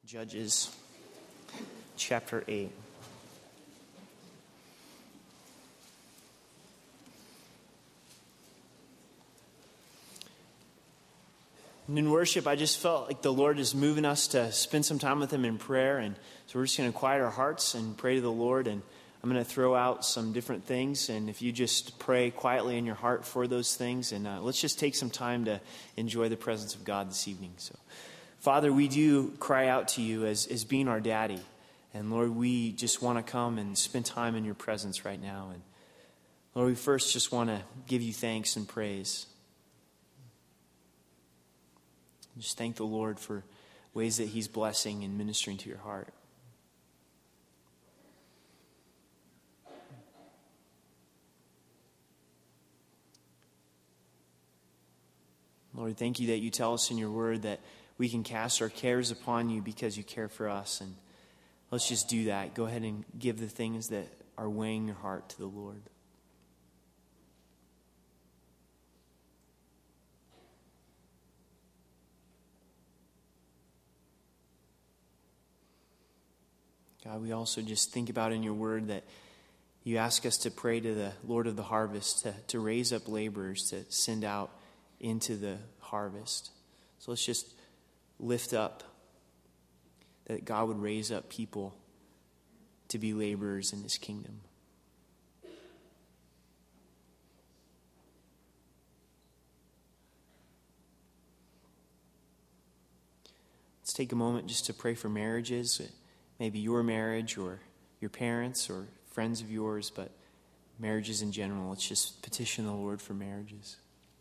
Judges chapter 8. And in worship, I just felt like the Lord is moving us to spend some time with Him in prayer. And so we're just going to quiet our hearts and pray to the Lord. And I'm going to throw out some different things. And if you just pray quietly in your heart for those things. And let's just take some time to enjoy the presence of God this evening. So, Father, we do cry out to you as being our daddy. And Lord, we just want to come and spend time in your presence right now. And Lord, we first just want to give you thanks and praise. Just thank the Lord for ways that He's blessing and ministering to your heart. Lord, thank you that you tell us in your word that we can cast our cares upon you because you care for us. And let's just do that. Go ahead and give the things that are weighing your heart to the Lord. God, we also just think about in your word that you ask us to pray to the Lord of the harvest, to raise up laborers, to send out into the harvest. So let's just lift up that God would raise up people to be laborers in His kingdom. Let's take a moment just to pray for marriages. Maybe your marriage or your parents or friends of yours, but marriages in general. Let's just petition the Lord for marriages.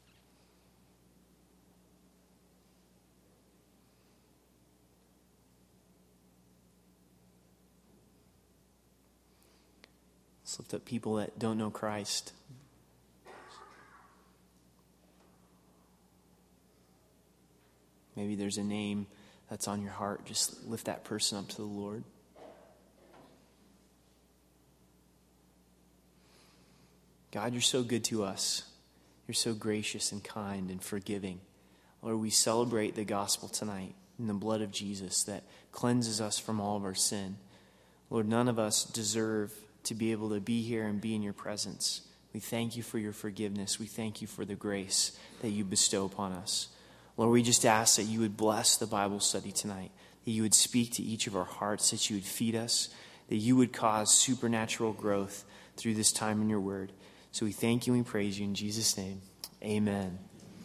Let's lift up people that don't know Christ. Maybe there's a name that's on your heart. Just lift that person up to the Lord. God, you're so good to us. You're so gracious and kind and forgiving. Lord, we celebrate the gospel tonight in the blood of Jesus that cleanses us from all of our sin. Lord, none of us deserve to be able to be here and be in your presence. We thank you for your forgiveness. We thank you for the grace that you bestow upon us. Lord, we just ask that you would bless the Bible study tonight, that you would speak to each of our hearts, that you would feed us, that you would cause supernatural growth through this time in your word. So we thank you and we praise you in Jesus' name. Amen.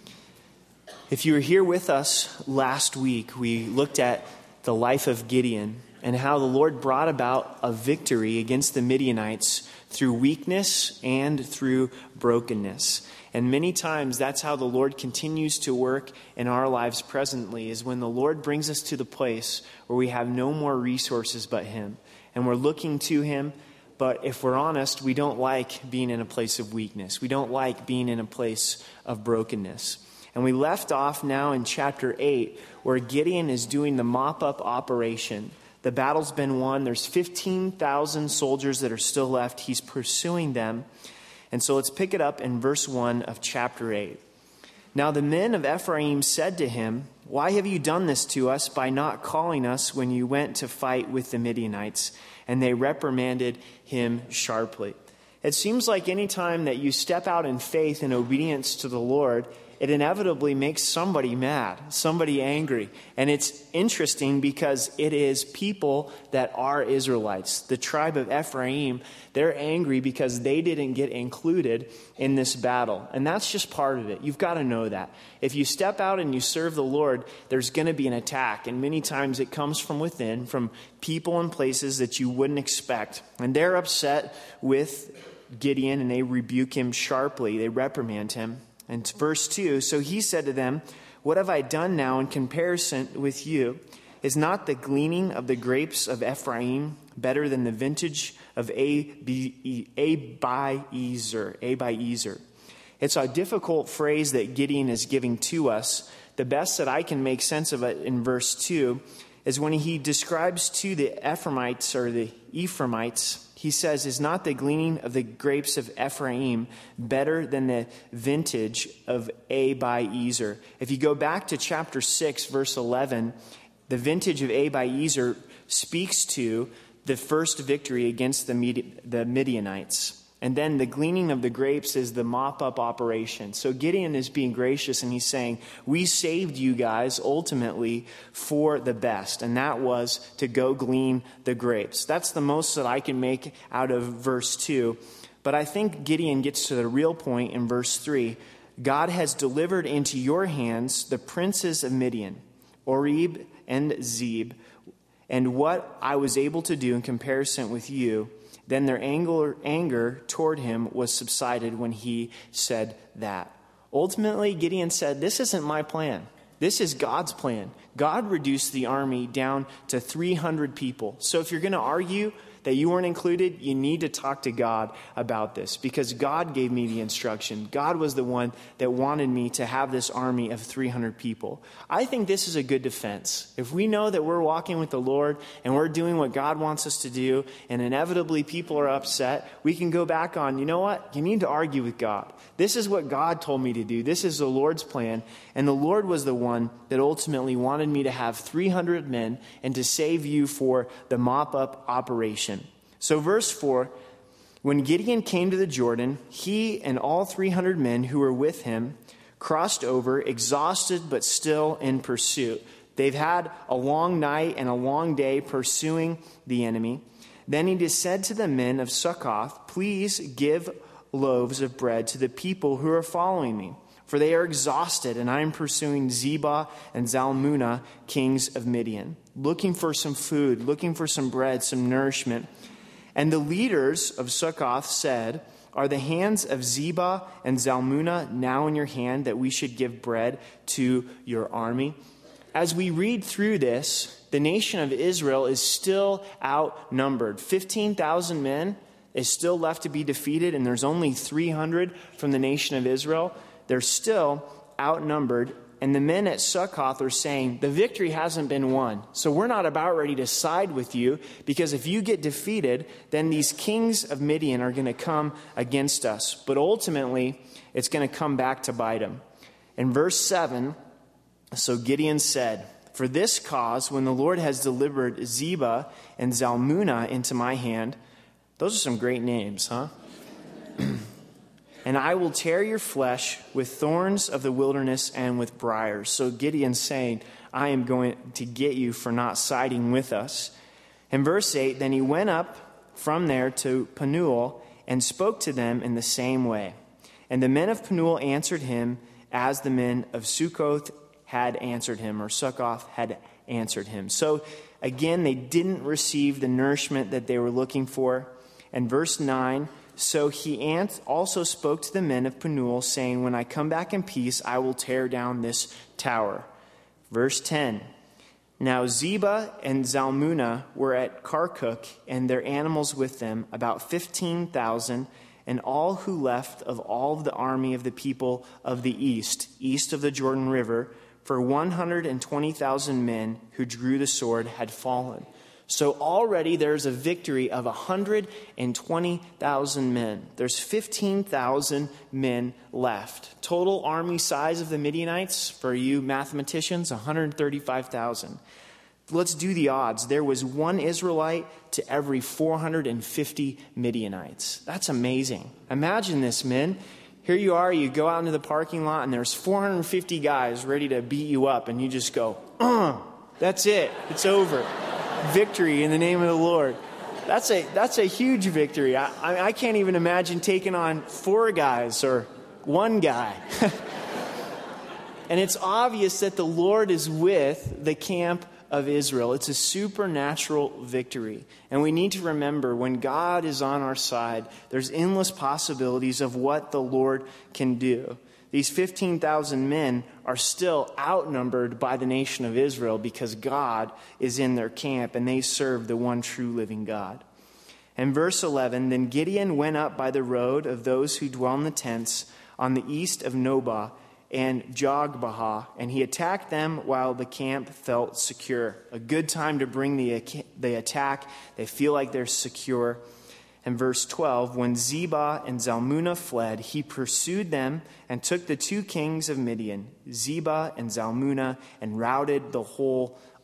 If you were here with us last week, we looked at the life of Gideon and how the Lord brought about a victory against the Midianites through weakness and through brokenness. And many times that's how the Lord continues to work in our lives presently, is when the Lord brings us to the place where we have no more resources but Him. And we're looking to Him, but if we're honest, we don't like being in a place of weakness. We don't like being in a place of brokenness. And we left off now in chapter 8, where Gideon is doing the mop-up operation. The battle's been won. There's 15,000 soldiers that are still left. He's pursuing them. And so let's pick it up in verse 1 of chapter 8. Now the men of Ephraim said to him, "Why have you done this to us by not calling us when you went to fight with the Midianites?" And they reprimanded him sharply. It seems like any time that you step out in faith and obedience to the Lord, it inevitably makes somebody mad, somebody angry. And it's interesting because it is people that are Israelites. The tribe of Ephraim, they're angry because they didn't get included in this battle. And that's just part of it. You've got to know that. If you step out and you serve the Lord, there's going to be an attack. And many times it comes from within, from people and places that you wouldn't expect. And they're upset with Gideon and they rebuke him sharply. They reprimand him. And verse 2, so he said to them, "What have I done now in comparison with you? Is not the gleaning of the grapes of Ephraim better than the vintage of Abiezer?" It's a difficult phrase that Gideon is giving to us. The best that I can make sense of it in verse 2 is when he describes to the Ephraimites or the Ephraimites, he says, "Is not the gleaning of the grapes of Ephraim better than the vintage of Abiezer?" If you go back to chapter 6, verse 11, The vintage of Abiezer speaks to the first victory against the Midianites. And then the gleaning of the grapes is the mop-up operation. So Gideon is being gracious, and he's saying, we saved you guys ultimately for the best. And that was to go glean the grapes. That's the most that I can make out of verse 2. But I think Gideon gets to the real point in verse 3. God has delivered into your hands the princes of Midian, Oreb and Zeb, and what I was able to do in comparison with you. Then their anger toward him was subsided when he said that. Ultimately, Gideon said, this isn't my plan. This is God's plan. God reduced the army down to 300 people. So if you're going to argue that you weren't included, you need to talk to God about this, because God gave me the instruction. God was the one that wanted me to have this army of 300 people. I think this is a good defense. If we know that we're walking with the Lord and we're doing what God wants us to do, and inevitably people are upset, we can go back on, you know what? You need to argue with God. This is what God told me to do. This is the Lord's plan. And the Lord was the one that ultimately wanted me to have 300 men and to save you for the mop-up operation. So verse 4, when Gideon came to the Jordan, he and all 300 men who were with him crossed over, exhausted but still in pursuit. They've had a long night and a long day pursuing the enemy. Then he said to the men of Succoth, please give loaves of bread to the people who are following me, for they are exhausted, and I am pursuing Zebah and Zalmunna, kings of Midian, looking for some food, looking for some bread, some nourishment. And the leaders of Succoth said, are the hands of Zebah and Zalmunna now in your hand, that we should give bread to your army? As we read through this, the nation of Israel is still outnumbered. 15,000 men is still left to be defeated, and there's only 300 from the nation of Israel. They're still outnumbered, and the men at Succoth are saying, the victory hasn't been won, so we're not about ready to side with you, because if you get defeated, then these kings of Midian are going to come against us. But ultimately, it's going to come back to bite them. In verse 7, so Gideon said, for this cause, when the Lord has delivered Zebah and Zalmunna into my hand, those are some great names, huh? And I will tear your flesh with thorns of the wilderness and with briars. So Gideon's saying, I am going to get you for not siding with us. In verse 8, then he went up from there to Penuel and spoke to them in the same way. And the men of Penuel answered him as the men of Succoth had answered him, or Succoth had answered him. So again, they didn't receive the nourishment that they were looking for. And verse 9, so he also spoke to the men of Penuel, saying, when I come back in peace, I will tear down this tower. Verse 10, now Zebah and Zalmunna were at Karkuk, and their animals with them, about 15,000, and all who left of all of the army of the people of the east of the Jordan River, for 120,000 men who drew the sword had fallen. So already there's a victory of 120,000 men. There's 15,000 men left. Total army size of the Midianites, for you mathematicians, 135,000. Let's do the odds. There was one Israelite to every 450 Midianites. That's amazing. Imagine this, men. Here you are, you go out into the parking lot, and there's 450 guys ready to beat you up, and you just go, that's it. It's over. Victory in the name of the Lord. That's a huge victory. I can't even imagine taking on 4 guys or 1 guy. And it's obvious that the Lord is with the camp of Israel. It's a supernatural victory. And we need to remember, when God is on our side, there's endless possibilities of what the Lord can do. These 15,000 men are still outnumbered by the nation of Israel because God is in their camp and they serve the one true living God. And verse 11, then Gideon went up by the road of those who dwell in the tents on the east of Nobah and Jogbehah, and he attacked them while the camp felt secure. A good time to bring the attack. They feel like they're secure. And verse 12, when Zebah and Zalmunna fled, he pursued them and took the 2 kings of Midian, Zebah and Zalmunna, and routed the whole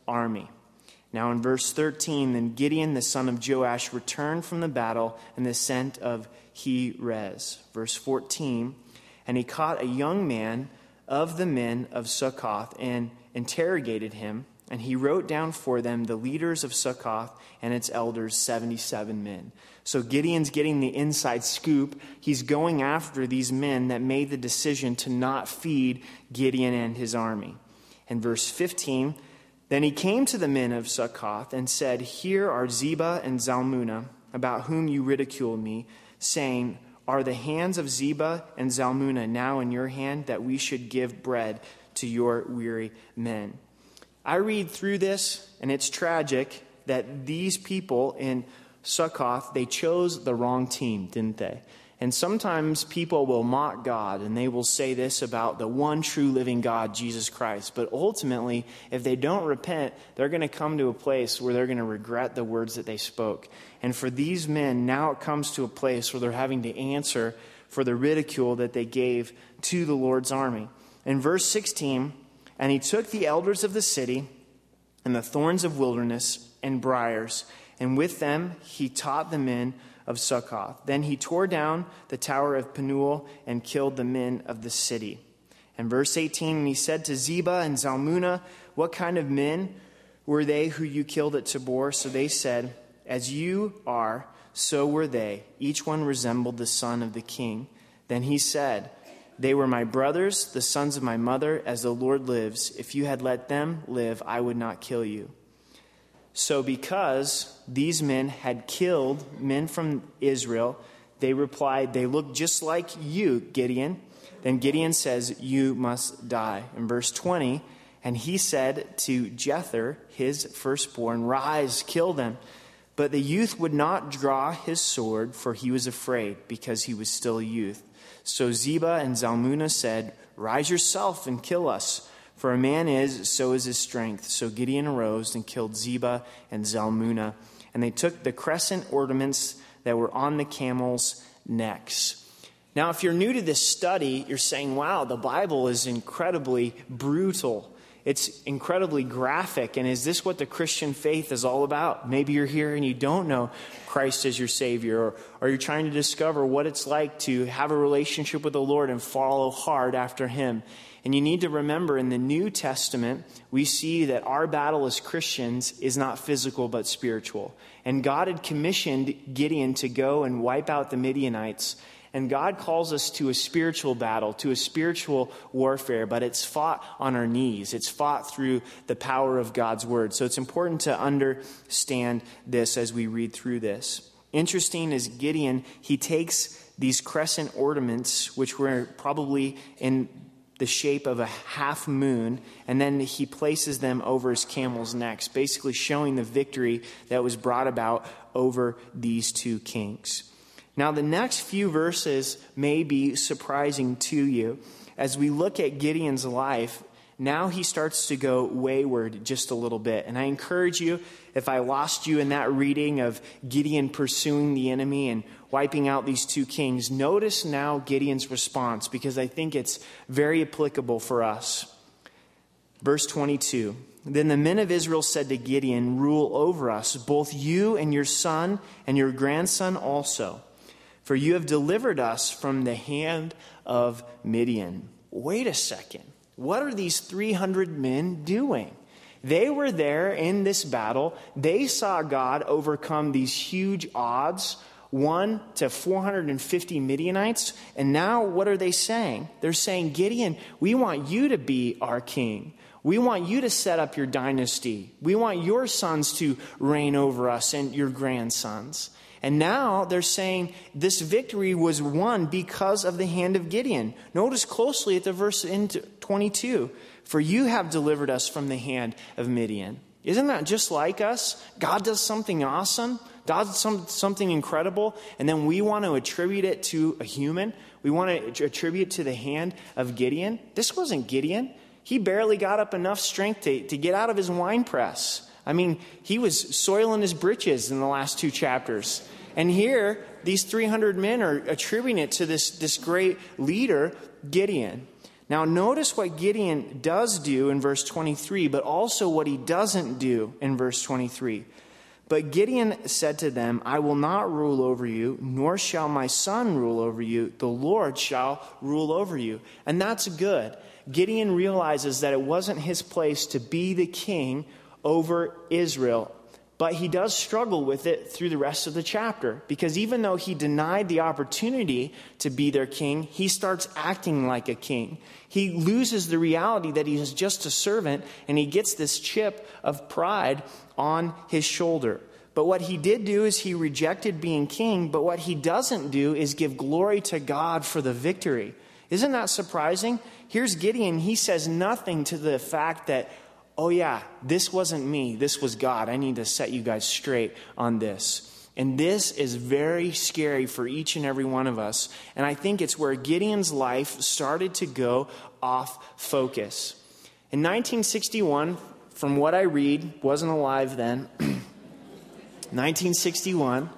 army. Now in verse 13, then Gideon, the son of Joash, returned from the battle in the ascent of Heres. Verse 14, and he caught a young man of the men of Succoth and interrogated him, and he wrote down for them the leaders of Succoth and its elders, 77 men. So Gideon's getting the inside scoop. He's going after these men that made the decision to not feed Gideon and his army. And verse 15, then he came to the men of Succoth and said, here are Zebah and Zalmunna, about whom you ridiculed me, saying, are the hands of Zebah and Zalmunna now in your hand, that we should give bread to your weary men? I read through this, and it's tragic that these people in Succoth, they chose the wrong team, didn't they? And sometimes people will mock God, and they will say this about the one true living God, Jesus Christ. But ultimately, if they don't repent, they're going to come to a place where they're going to regret the words that they spoke. And for these men, now it comes to a place where they're having to answer for the ridicule that they gave to the Lord's army. In verse 16, and he took the elders of the city and the thorns of wilderness and briars, and with them he taught the men of Succoth. Then he tore down the tower of Penuel and killed the men of the city. And verse 18, and he said to Zebah and Zalmunna, what kind of men were they who you killed at Tabor? So they said, as you are, so were they. Each one resembled the son of the king. Then he said, they were my brothers, the sons of my mother. As the Lord lives, if you had let them live, I would not kill you. So because these men had killed men from Israel, they replied, they look just like you, Gideon. Then Gideon says, you must die. In verse 20, and he said to Jether, his firstborn, rise, kill them. But the youth would not draw his sword, for he was afraid, because he was still a youth. So Zebah and Zalmunna said, rise yourself and kill us. For a man is, so is his strength. So Gideon arose and killed Zebah and Zalmunna. And they took the crescent ornaments that were on the camels' necks. Now, if you're new to this study, you're saying, wow, the Bible is incredibly brutal. It's incredibly graphic. And is this what the Christian faith is all about? Maybe you're here and you don't know Christ as your Savior, or you're trying to discover what it's like to have a relationship with the Lord and follow hard after Him. And you need to remember, in the New Testament, we see that our battle as Christians is not physical but spiritual. And God had commissioned Gideon to go and wipe out the Midianites. And God calls us to a spiritual battle, to a spiritual warfare, but it's fought on our knees. It's fought through the power of God's word. So it's important to understand this as we read through this. Interesting is Gideon, he takes these crescent ornaments, which were probably in the shape of a half moon, and then he places them over his camel's necks, basically showing the victory that was brought about over these two kings. Now, the next few verses may be surprising to you. As we look at Gideon's life, now he starts to go wayward just a little bit. And I encourage you, if I lost you in that reading of Gideon pursuing the enemy and wiping out these two kings, notice now Gideon's response, because I think it's very applicable for us. Verse 22, then the men of Israel said to Gideon, rule over us, both you and your son and your grandson also, for you have delivered us from the hand of Midian. Wait a second. What are these 300 men doing? They were there in this battle. They saw God overcome these huge odds, 1 to 450 Midianites. And now what are they saying? They're saying, Gideon, we want you to be our king. We want you to set up your dynasty. We want your sons to reign over us and your grandsons. And now they're saying this victory was won because of the hand of Gideon. Notice closely at the verse in 22. For you have delivered us from the hand of Midian. Isn't that just like us? God does something awesome. God does something incredible. And then we want to attribute it to a human. We want to attribute it to the hand of Gideon. This wasn't Gideon. He barely got up enough strength to get out of his wine press. I mean, he was soiling his britches in the last 2 chapters. And here, these 300 men are attributing it to this great leader, Gideon. Now notice what Gideon does do in verse 23, but also what he doesn't do in verse 23. But Gideon said to them, I will not rule over you, nor shall my son rule over you. The Lord shall rule over you. And that's good. Gideon realizes that it wasn't his place to be the king over Israel. But he does struggle with it through the rest of the chapter, because even though he denied the opportunity to be their king, he starts acting like a king. He loses the reality that he is just a servant, and he gets this chip of pride on his shoulder. But what he did do is he rejected being king, but what he doesn't do is give glory to God for the victory. Isn't that surprising? Here's Gideon. He says nothing to the fact that, oh yeah, this wasn't me, this was God. I need to set you guys straight on this. And this is very scary for each and every one of us. And I think it's where Gideon's life started to go off focus. In 1961, from what I read, wasn't alive then, 1961,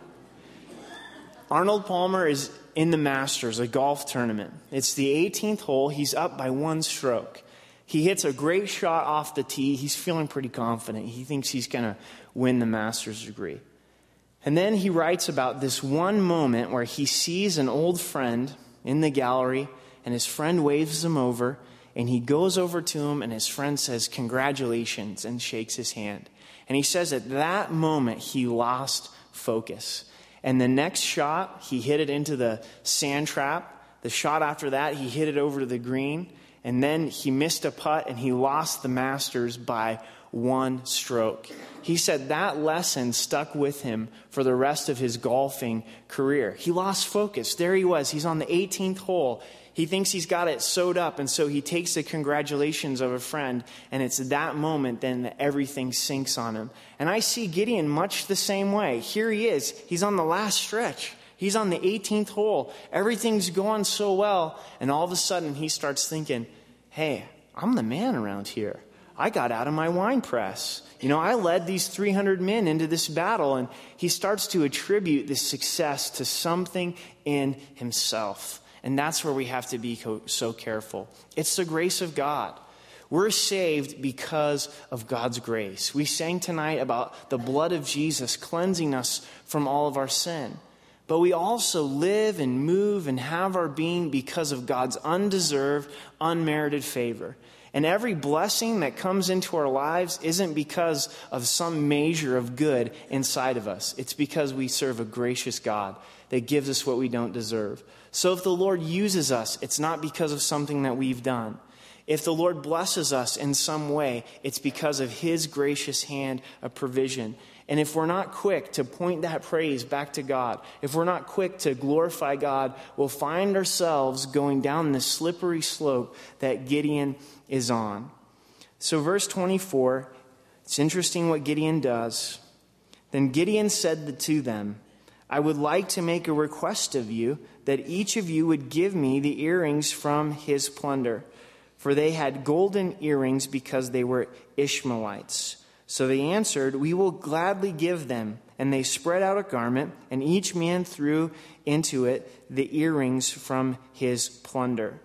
Arnold Palmer is in the Masters, a golf tournament. It's the 18th hole. He's up by one stroke. He hits a great shot off the tee. He's feeling pretty confident. He thinks he's going to win the master's degree. And then he writes about this one moment where he sees an old friend in the gallery, and his friend waves him over, and he goes over to him, and his friend says, congratulations, and shakes his hand. And he says at that moment, he lost focus. And the next shot, he hit it into the sand trap. The shot after that, he hit it over to the green. And then he missed a putt, and he lost the Masters by one stroke. He said that lesson stuck with him for the rest of his golfing career. He lost focus. There he was. He's on the 18th hole. He thinks he's got it sewed up, and so he takes the congratulations of a friend, and it's that moment then that everything sinks on him. And I see Gideon much the same way. Here he is. He's on the last stretch. He's on the 18th hole. Everything's going so well. And all of a sudden he starts thinking, hey, I'm the man around here. I got out of my wine press. I led these 300 men into this battle. And he starts to attribute this success to something in himself. And that's where we have to be so careful. It's the grace of God. We're saved because of God's grace. We sang tonight about the blood of Jesus cleansing us from all of our sin. But we also live and move and have our being because of God's undeserved, unmerited favor. And every blessing that comes into our lives isn't because of some measure of good inside of us. It's because we serve a gracious God that gives us what we don't deserve. So if the Lord uses us, it's not because of something that we've done. If the Lord blesses us in some way, it's because of His gracious hand of provision. And if we're not quick to point that praise back to God, if we're not quick to glorify God, we'll find ourselves going down this slippery slope that Gideon is on. So verse 24, it's interesting what Gideon does. Then Gideon said to them, I would like to make a request of you that each of you would give me the earrings from his plunder. For they had golden earrings because they were Ishmaelites. So they answered, we will gladly give them. And they spread out a garment, and each man threw into it the earrings from his plunder.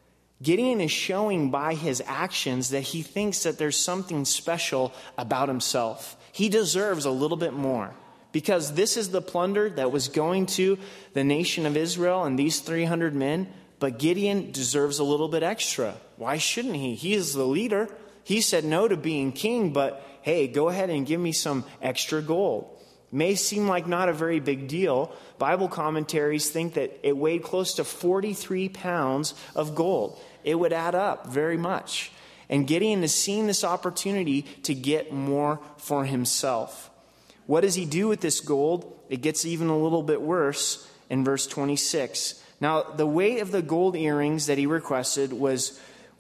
Gideon is showing by his actions that he thinks that there's something special about himself. He deserves a little bit more. Because this is the plunder that was going to the nation of Israel and these 300 men. But Gideon deserves a little bit extra. Why shouldn't he? He is the leader. He said no to being king, but hey, go ahead and give me some extra gold. May seem like not a very big deal. Bible commentaries think that it weighed close to 43 pounds of gold. It would add up very much. And Gideon is seeing this opportunity to get more for himself. What does he do with this gold? It gets even a little bit worse in verse 26. Now, the weight of the gold earrings that he requested was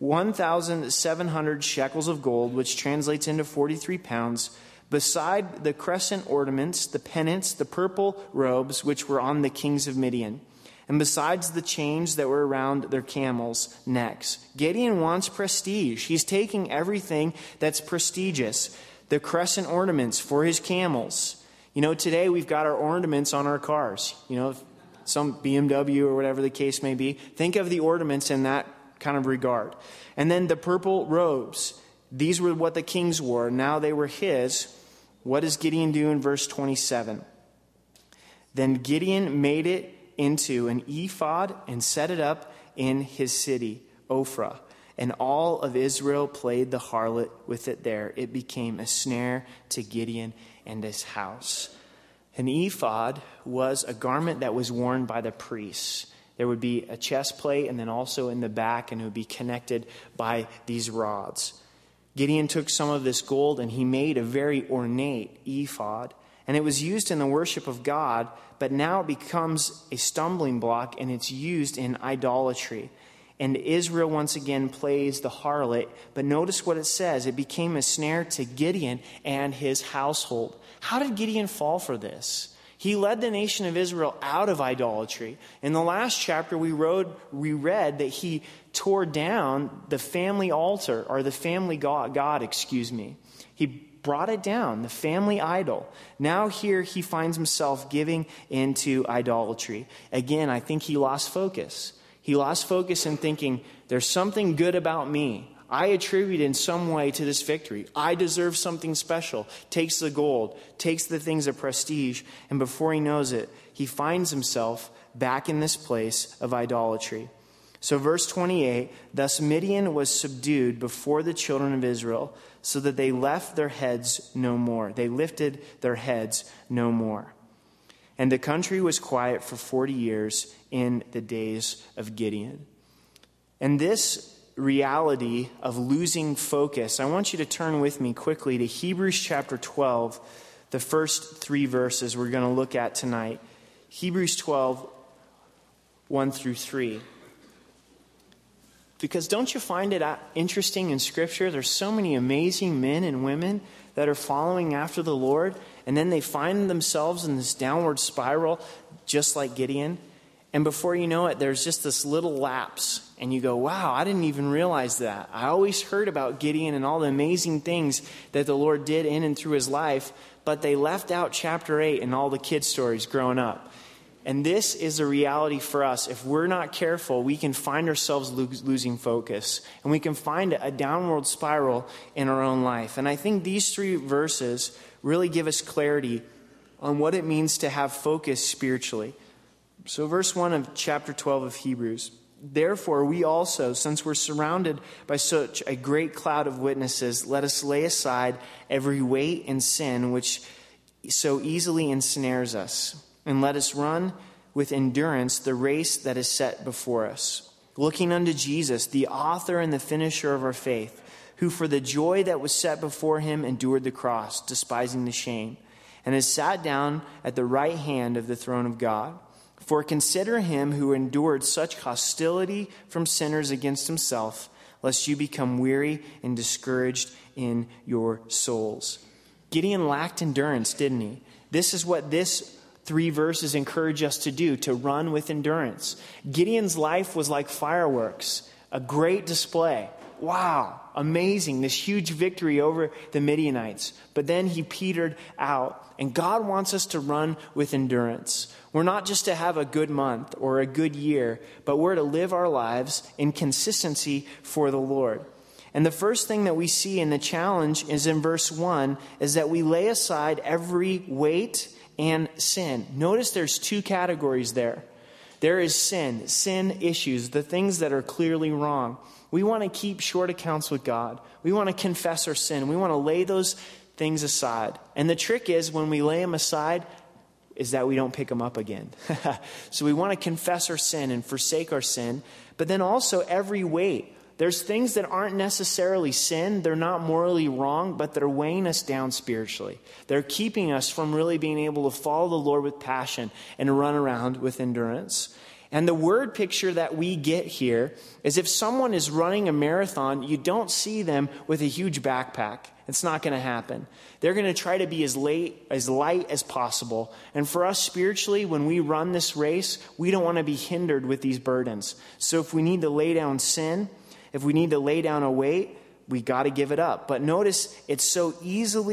1,700 shekels of gold, which translates into 43 pounds, beside the crescent ornaments, the pennants, the purple robes, which were on the kings of Midian, and besides the chains that were around their camels' necks. Gideon wants prestige. He's taking everything that's prestigious. The crescent ornaments for his camels. Today we've got our ornaments on our cars. Some BMW or whatever the case may be. Think of the ornaments in that kind of regard. And then the purple robes. These were what the kings wore. Now they were his. What does Gideon do in verse 27? Then Gideon made it into an ephod and set it up in his city, Ophrah. And all of Israel played the harlot with it there. It became a snare to Gideon and his house. An ephod was a garment that was worn by the priests. There would be a chest plate and then also in the back, and it would be connected by these rods. Gideon took some of this gold and he made a very ornate ephod. And it was used in the worship of God, but now it becomes a stumbling block and it's used in idolatry. And Israel once again plays the harlot. But notice what it says. It became a snare to Gideon and his household. How did Gideon fall for this? He led the nation of Israel out of idolatry. In the last chapter, we read that he tore down the family altar, or the family god. He brought it down, the family idol. Now here he finds himself giving into idolatry. Again, I think he lost focus. He lost focus in thinking, there's something good about me. I attribute in some way to this victory. I deserve something special. Takes the gold, takes the things of prestige, and before he knows it, he finds himself back in this place of idolatry. So verse 28, thus Midian was subdued before the children of Israel, so that they left their heads no more. They lifted their heads no more. And the country was quiet for 40 years in the days of Gideon. And this reality of losing focus, I want you to turn with me quickly to Hebrews chapter 12, the first 3 verses we're going to look at tonight. Hebrews 12, 1 through 3. Because don't you find it interesting in Scripture? There's so many amazing men and women that are following after the Lord, and then they find themselves in this downward spiral, just like Gideon. And before you know it, there's just this little lapse. And you go, wow, I didn't even realize that. I always heard about Gideon and all the amazing things that the Lord did in and through his life, but they left out chapter 8 and all the kid stories growing up. And this is a reality for us. If we're not careful, we can find ourselves losing focus. And we can find a downward spiral in our own life. And I think these 3 verses really give us clarity on what it means to have focus spiritually. So verse 1 of chapter 12 of Hebrews. Therefore, we also, since we're surrounded by such a great cloud of witnesses, let us lay aside every weight and sin which so easily ensnares us. And let us run with endurance the race that is set before us, looking unto Jesus, the author and the finisher of our faith, who for the joy that was set before him endured the cross, despising the shame, and has sat down at the right hand of the throne of God. For consider him who endured such hostility from sinners against himself, lest you become weary and discouraged in your souls. Gideon lacked endurance, didn't he? This is what this 3 verses encourage us to do, to run with endurance. Gideon's life was like fireworks, a great display. Wow, amazing, this huge victory over the Midianites. But then he petered out. And God wants us to run with endurance. We're not just to have a good month or a good year, but we're to live our lives in consistency for the Lord. And the first thing that we see in the challenge is in verse 1, is that we lay aside every weight and sin. Notice there's 2 categories there. There is sin issues, the things that are clearly wrong. We want to keep short accounts with God. We want to confess our sin. We want to lay those things aside. And the trick is, when we lay them aside, is that we don't pick them up again. So we want to confess our sin and forsake our sin. But then also every weight. There's things that aren't necessarily sin. They're not morally wrong, but they're weighing us down spiritually. They're keeping us from really being able to follow the Lord with passion and run around with endurance. And the word picture that we get here is, if someone is running a marathon, you don't see them with a huge backpack. It's not going to happen. They're going to try to be as light as possible. And for us spiritually, when we run this race, we don't want to be hindered with these burdens. So if we need to lay down sin, if we need to lay down a weight, we got to give it up. But notice, it's so easily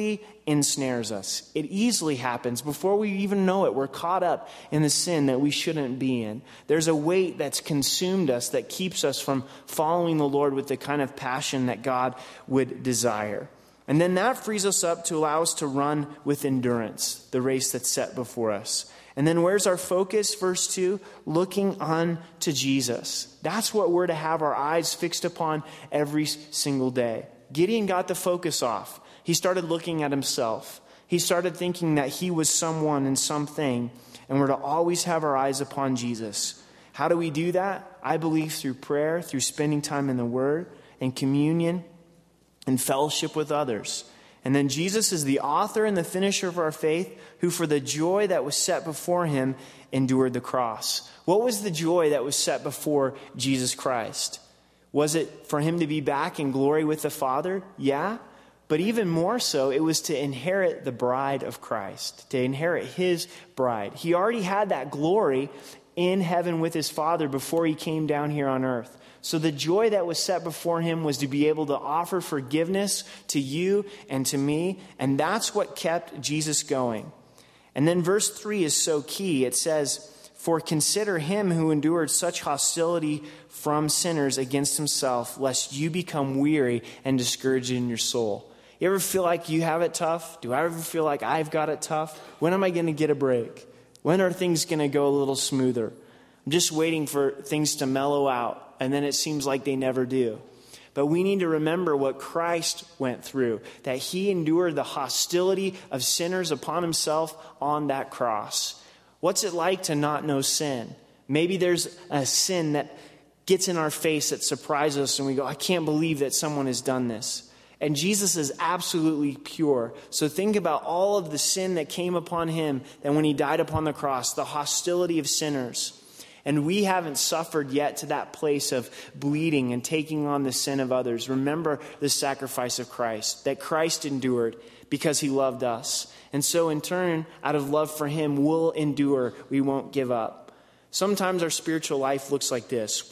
ensnares us. It easily happens. Before we even know it, we're caught up in the sin that we shouldn't be in. There's a weight that's consumed us that keeps us from following the Lord with the kind of passion that God would desire. And then that frees us up to allow us to run with endurance, the race that's set before us. And then where's our focus? Verse 2, looking on to Jesus. That's what we're to have our eyes fixed upon every single day. Gideon got the focus off. He started looking at himself. He started thinking that he was someone and something, and we're to always have our eyes upon Jesus. How do we do that? I believe through prayer, through spending time in the Word, and communion, and fellowship with others. And then Jesus is the author and the finisher of our faith, who for the joy that was set before him endured the cross. What was the joy that was set before Jesus Christ? Was it for him to be back in glory with the Father? Yeah. But even more so, it was to inherit the bride of Christ, to inherit his bride. He already had that glory in heaven with his Father before he came down here on earth. So the joy that was set before him was to be able to offer forgiveness to you and to me. And that's what kept Jesus going. And then verse 3 is so key. It says, "For consider him who endured such hostility from sinners against himself, lest you become weary and discouraged in your soul." You ever feel like you have it tough? Do I ever feel like I've got it tough? When am I going to get a break? When are things going to go a little smoother? I'm just waiting for things to mellow out, and then it seems like they never do. But we need to remember what Christ went through, that he endured the hostility of sinners upon himself on that cross. What's it like to not know sin? Maybe there's a sin that gets in our face that surprises us, and we go, I can't believe that someone has done this. And Jesus is absolutely pure. So think about all of the sin that came upon him, that when he died upon the cross, the hostility of sinners. And we haven't suffered yet to that place of bleeding and taking on the sin of others. Remember the sacrifice of Christ, that Christ endured because he loved us. And so in turn, out of love for him, we'll endure. We won't give up. Sometimes our spiritual life looks like this.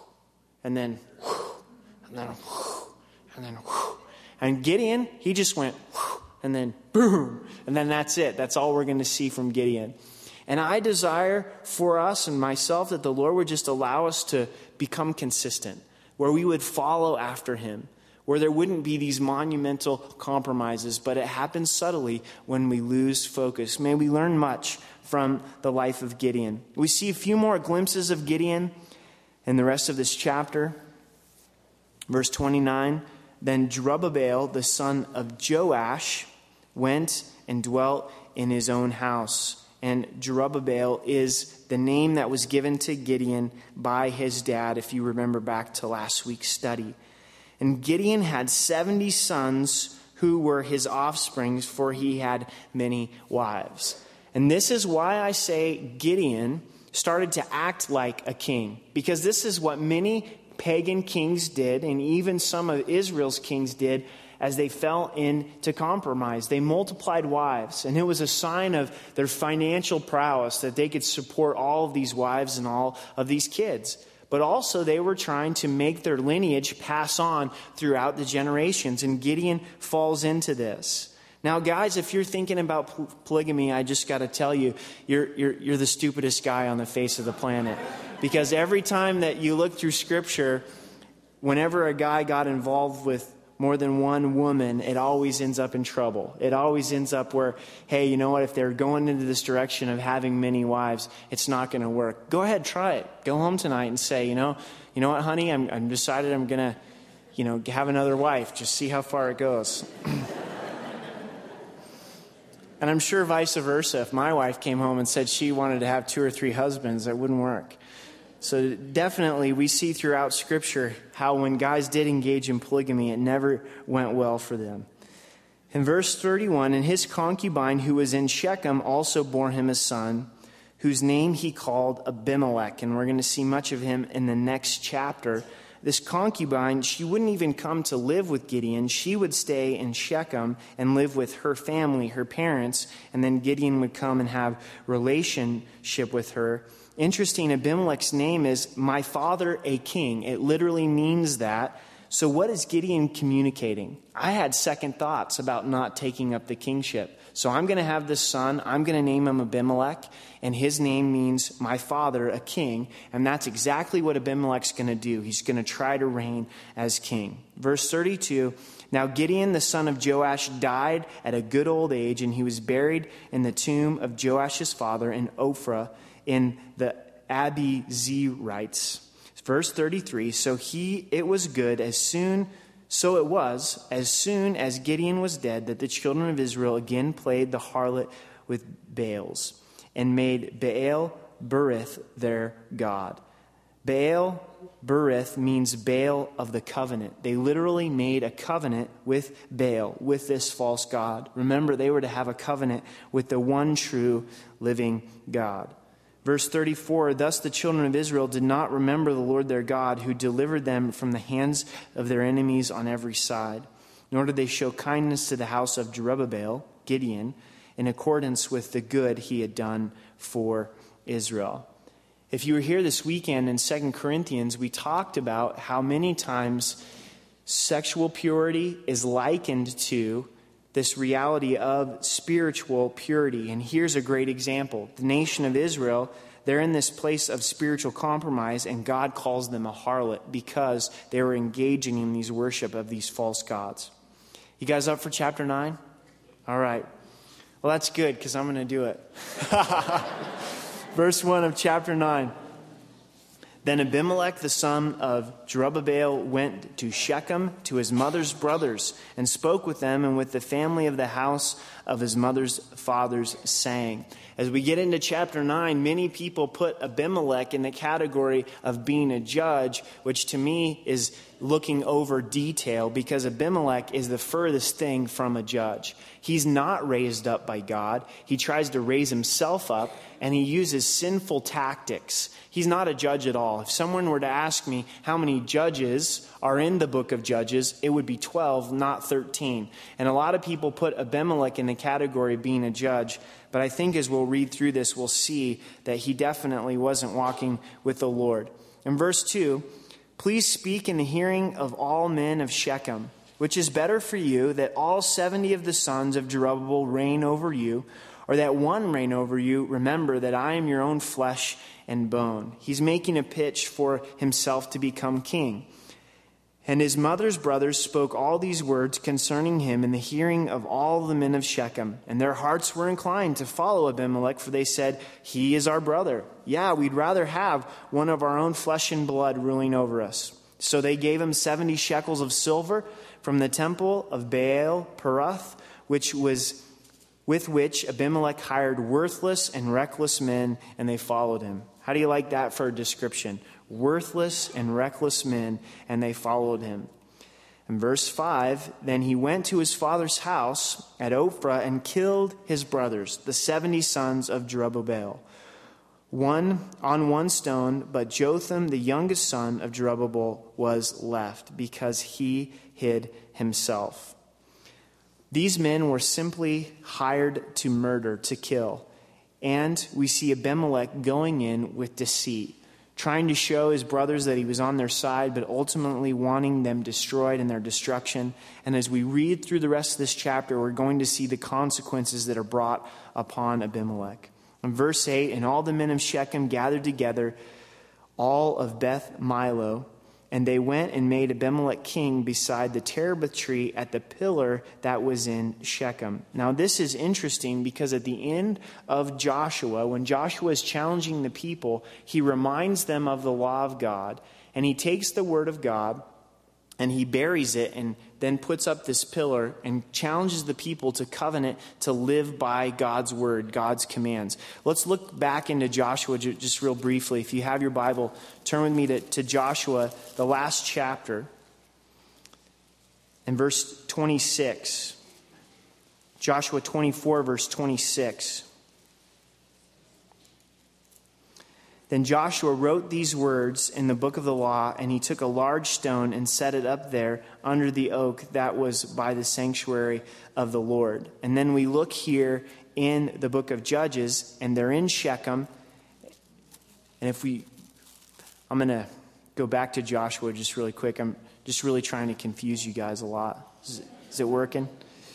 And then, and then, and then, and Gideon, he just went, and then boom. And then that's it. That's all we're going to see from Gideon. And I desire for us and myself that the Lord would just allow us to become consistent, where we would follow after him, where there wouldn't be these monumental compromises, but it happens subtly when we lose focus. May we learn much from the life of Gideon. We see a few more glimpses of Gideon in the rest of this chapter. Verse 29, "Then Jerubbaal, the son of Joash, went and dwelt in his own house." And Jerubbaal is the name that was given to Gideon by his dad, if you remember back to last week's study. And Gideon had 70 sons who were his offspring, for he had many wives. And this is why I say Gideon started to act like a king, because this is what many pagan kings did, and even some of Israel's kings did as they fell into compromise. They multiplied wives, and it was a sign of their financial prowess that they could support all of these wives and all of these kids. But also they were trying to make their lineage pass on throughout the generations, and Gideon falls into this. Now, guys, if you're thinking about polygamy, I just got to tell you, you're the stupidest guy on the face of the planet. Because every time that you look through Scripture, whenever a guy got involved with more than one woman, it always ends up in trouble. It always ends up where, hey, you know what? If they're going into this direction of having many wives, it's not going to work. Go ahead, try it. Go home tonight and say, you know what, honey? I'm decided I'm going to, have another wife. Just see how far it goes. And I'm sure vice versa. If my wife came home and said she wanted to have 2 or 3 husbands, that wouldn't work. So definitely we see throughout Scripture how when guys did engage in polygamy, it never went well for them. In verse 31, "And his concubine who was in Shechem also bore him a son, whose name he called Abimelech." And we're going to see much of him in the next chapter. This concubine, she wouldn't even come to live with Gideon. She would stay in Shechem and live with her family, her parents, and then Gideon would come and have relationship with her. Interesting, Abimelech's name is "my father a king." It literally means that. So what is Gideon communicating? I had second thoughts about not taking up the kingship. So I'm going to have this son. I'm going to name him Abimelech. And his name means my father, a king. And that's exactly what Abimelech's going to do. He's going to try to reign as king. Verse 32, now Gideon, the son of Joash, died at a good old age, and he was buried in the tomb of Joash's father in Ophrah in the Abiezrites. Verse 33, so it was as soon as Gideon was dead, that the children of Israel again played the harlot with Baals, and made Baal-berith their god. Baal-berith means Baal of the covenant. They literally made a covenant with Baal, with this false god. Remember, they were to have a covenant with the one true living God. Verse 34, thus the children of Israel did not remember the Lord their God, who delivered them from the hands of their enemies on every side. Nor did they show kindness to the house of Jerubbaal, Gideon, in accordance with the good he had done for Israel. If you were here this weekend in 2 Corinthians, we talked about how many times sexual purity is likened to this reality of spiritual purity. And here's a great example. The nation of Israel, they're in this place of spiritual compromise, and God calls them a harlot because they were engaging in these worship of these false gods. You guys up for chapter 9? All right. Well, that's good because I'm going to do it. Verse 1 of chapter 9. Then Abimelech, the son of Jerubbaal, went to Shechem to his mother's brothers and spoke with them and with the family of the house of his mother's fathers, saying. As we get into chapter 9, many people put Abimelech in the category of being a judge, which to me is looking over detail, because Abimelech is the furthest thing from a judge. He's not raised up by God. He tries to raise himself up, and he uses sinful tactics. He's not a judge at all. If someone were to ask me how many judges are in the book of Judges, it would be 12, not 13. And a lot of people put Abimelech in the category of being a judge, but I think as we'll read through this, we'll see that he definitely wasn't walking with the Lord. In verse 2, please speak in the hearing of all men of Shechem, which is better for you that all 70 of the sons of Jerubbaal reign over you, or that one reign over you. Remember that I am your own flesh and bone. He's making a pitch for himself to become king. And his mother's brothers spoke all these words concerning him in the hearing of all the men of Shechem. And their hearts were inclined to follow Abimelech, for they said, he is our brother. Yeah, we'd rather have one of our own flesh and blood ruling over us. So they gave him 70 shekels of silver from the temple of Baal-Peroth, with which Abimelech hired worthless and reckless men, and they followed him. How do you like that for a description? Worthless and reckless men, and they followed him. In verse 5, then he went to his father's house at Ophrah and killed his brothers, the 70 sons of Jerubbaal, one on one stone, but Jotham, the youngest son of Jerubbaal, was left because he hid himself. These men were simply hired to murder, to kill. And we see Abimelech going in with deceit, trying to show his brothers that he was on their side, but ultimately wanting them destroyed in their destruction. And as we read through the rest of this chapter, we're going to see the consequences that are brought upon Abimelech. In verse 8, and all the men of Shechem gathered together, all of Beth Milo, and they went and made Abimelech king beside the terebinth tree at the pillar that was in Shechem. Now this is interesting because at the end of Joshua, when Joshua is challenging the people, he reminds them of the law of God, and he takes the word of God and he buries it and then puts up this pillar and challenges the people to covenant to live by God's word, God's commands. Let's look back into Joshua just real briefly. If you have your Bible, turn with me to Joshua, the last chapter, and verse 26. Joshua 24, verse 26. Then Joshua wrote these words in the book of the law, and he took a large stone and set it up there under the oak that was by the sanctuary of the Lord. And then we look here in the book of Judges, and they're in Shechem. And I'm going to go back to Joshua just really quick. I'm Just really trying to confuse you guys a lot. Is it working?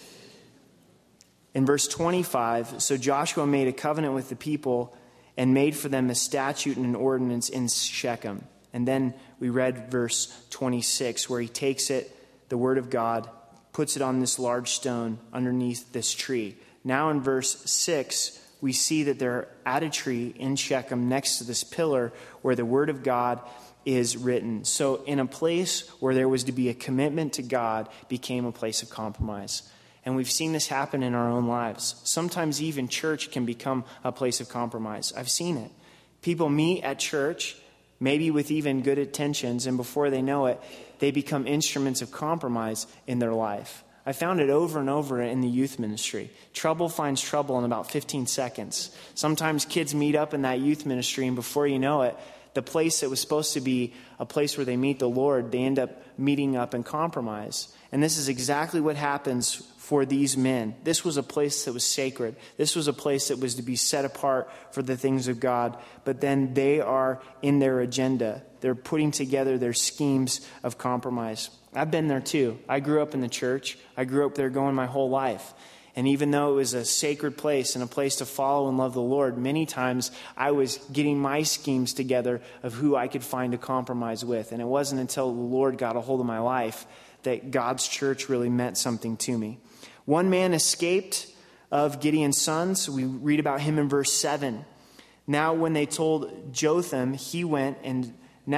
In verse 25, so Joshua made a covenant with the people and made for them a statute and an ordinance in Shechem. And then we read verse 26, where he takes it, the word of God, puts it on this large stone underneath this tree. Now in verse 6, we see that they're at a tree in Shechem next to this pillar where the word of God is written. So in a place where there was to be a commitment to God became a place of compromise. And we've seen this happen in our own lives. Sometimes even church can become a place of compromise. I've seen it. People meet at church, maybe with even good intentions, and before they know it, they become instruments of compromise in their life. I found it over and over in the youth ministry. Trouble finds trouble in about 15 seconds. Sometimes kids meet up in that youth ministry, and before you know it, the place that was supposed to be a place where they meet the Lord, they end up meeting up in compromise. And this is exactly what happens for these men. This was a place that was sacred. This was a place that was to be set apart for the things of God. But then they are in their agenda. They're putting together their schemes of compromise. I've been there too. I grew up in the church. I grew up there going my whole life. And even though it was a sacred place and a place to follow and love the Lord, many times I was getting my schemes together of who I could find a compromise with. And it wasn't until the Lord got a hold of my life that God's church really meant something to me. One man escaped of Gideon's sons. We read about him in verse 7. Now when they told Jotham, he went and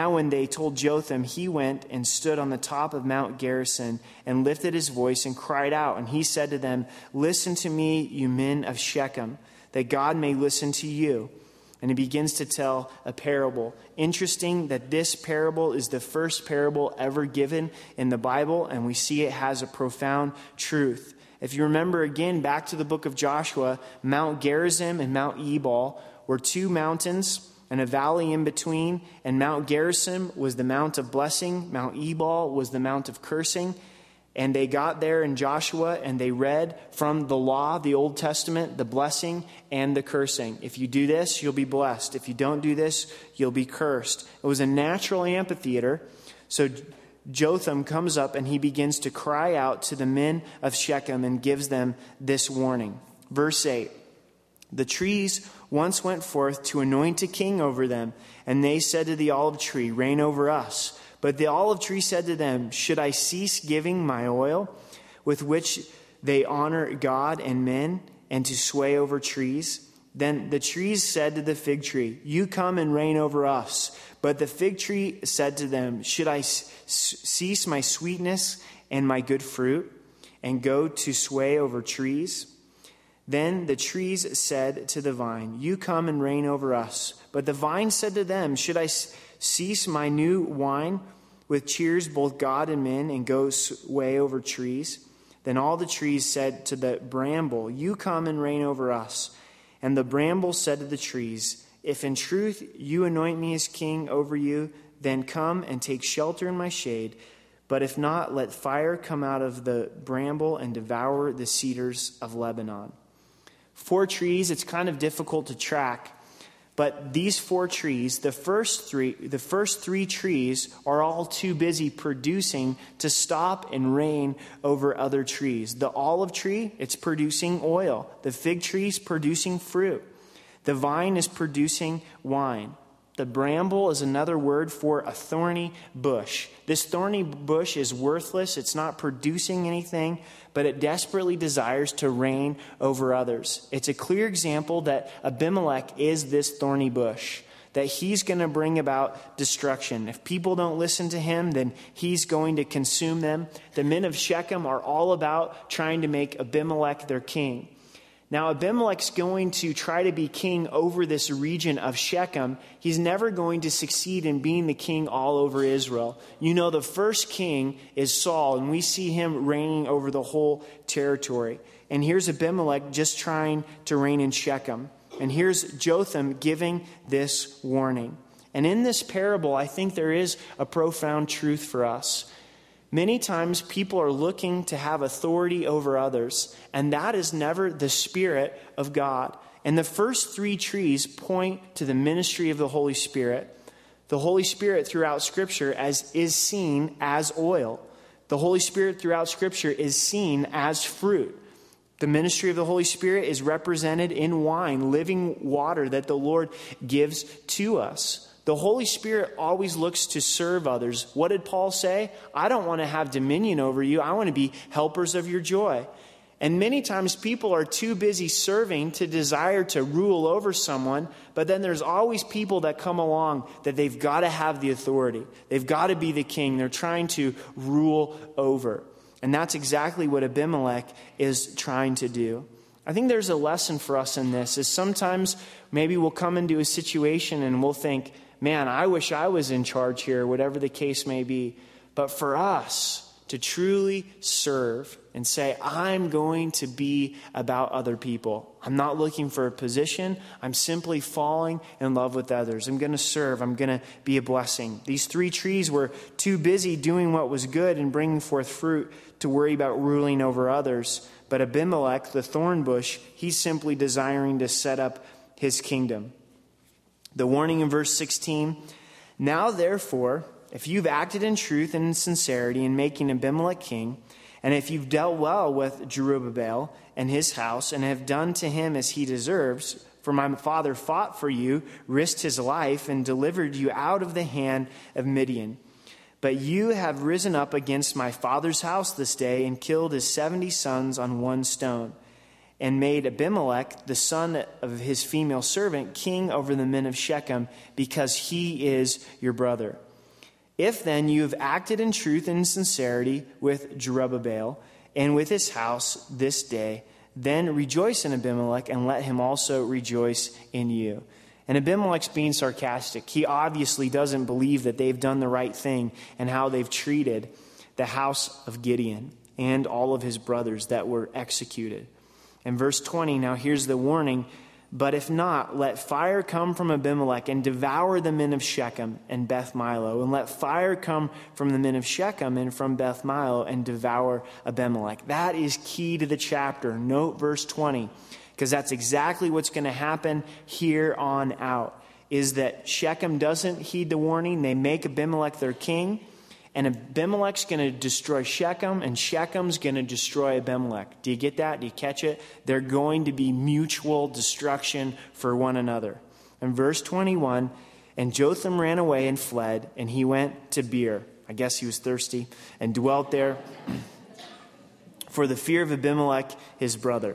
stood on the top of Mount Gerizim and lifted his voice and cried out. And he said to them, "Listen to me, you men of Shechem, that God may listen to you." And he begins to tell a parable. Interesting that this parable is the first parable ever given in the Bible, and we see it has a profound truth. If you remember again back to the book of Joshua, Mount Gerizim and Mount Ebal were two mountains and a valley in between, and Mount Gerizim was the mount of blessing, Mount Ebal was the mount of cursing. And they got there in Joshua and they read from the law, the Old Testament, the blessing and the cursing. If you do this, you'll be blessed. If you don't do this, you'll be cursed. It was a natural amphitheater. So Jotham comes up and he begins to cry out to the men of Shechem and gives them this warning. Verse 8, "The trees once went forth to anoint a king over them, and they said to the olive tree, 'Reign over us.' But the olive tree said to them, 'Should I cease giving my oil, with which they honor God and men, and to sway over trees?' Then the trees said to the fig tree, 'You come and reign over us.' But the fig tree said to them, 'Should I cease my sweetness and my good fruit, and go to sway over trees?' Then the trees said to the vine, 'You come and reign over us.' But the vine said to them, 'Should I cease my new wine, with cheers both God and men, and go sway over trees?' Then all the trees said to the bramble, 'You come and reign over us.' And the bramble said to the trees, 'If in truth you anoint me as king over you, then come and take shelter in my shade. But if not, let fire come out of the bramble and devour the cedars of Lebanon.'" 4 trees, it's kind of difficult to track. But these 4 trees, the first three trees are all too busy producing to stop and reign over other trees. The olive tree, it's producing oil. The fig tree is producing fruit. The vine is producing wine. The bramble is another word for a thorny bush. This thorny bush is worthless. It's not producing anything, but it desperately desires to reign over others. It's a clear example that Abimelech is this thorny bush, that he's going to bring about destruction. If people don't listen to him, then he's going to consume them. The men of Shechem are all about trying to make Abimelech their king. Now, Abimelech's going to try to be king over this region of Shechem. He's never going to succeed in being the king all over Israel. You know, the first king is Saul, and we see him reigning over the whole territory. And here's Abimelech just trying to reign in Shechem. And here's Jotham giving this warning. And in this parable, I think there is a profound truth for us. Many times people are looking to have authority over others, and that is never the Spirit of God. And the first 3 trees point to the ministry of the Holy Spirit. The Holy Spirit throughout Scripture is seen as oil. The Holy Spirit throughout Scripture is seen as fruit. The ministry of the Holy Spirit is represented in wine, living water that the Lord gives to us. The Holy Spirit always looks to serve others. What did Paul say? I don't want to have dominion over you. I want to be helpers of your joy. And many times people are too busy serving to desire to rule over someone, but then there's always people that come along that they've got to have the authority. They've got to be the king. They're trying to rule over. And that's exactly what Abimelech is trying to do. I think there's a lesson for us in this, is sometimes maybe we'll come into a situation and we'll think, man, I wish I was in charge here, whatever the case may be. But for us to truly serve and say, I'm going to be about other people. I'm not looking for a position. I'm simply falling in love with others. I'm going to serve. I'm going to be a blessing. These 3 trees were too busy doing what was good and bringing forth fruit to worry about ruling over others. But Abimelech, the thorn bush, he's simply desiring to set up his kingdom. The warning in verse 16, now therefore, if you've acted in truth and in sincerity in making Abimelech king, and if you've dealt well with Jerubbaal and his house, and have done to him as he deserves, for my father fought for you, risked his life, and delivered you out of the hand of Midian. But you have risen up against my father's house this day, and killed his 70 sons on one stone, and made Abimelech, the son of his female servant, king over the men of Shechem, because he is your brother. If then you have acted in truth and sincerity with Jerubbaal and with his house this day, then rejoice in Abimelech, and let him also rejoice in you. And Abimelech's being sarcastic. He obviously doesn't believe that they've done the right thing and how they've treated the house of Gideon and all of his brothers that were executed. In verse 20, now here's the warning. But if not, let fire come from Abimelech and devour the men of Shechem and Beth Milo. And let fire come from the men of Shechem and from Beth Milo and devour Abimelech. That is key to the chapter. Note verse 20, because that's exactly what's going to happen here on out, is that Shechem doesn't heed the warning. They make Abimelech their king. And Abimelech's going to destroy Shechem, and Shechem's going to destroy Abimelech. Do you get that? Do you catch it? They're going to be mutual destruction for one another. In verse 21, and Jotham ran away and fled, and he went to Beer. I guess he was thirsty, and dwelt there for the fear of Abimelech, his brother.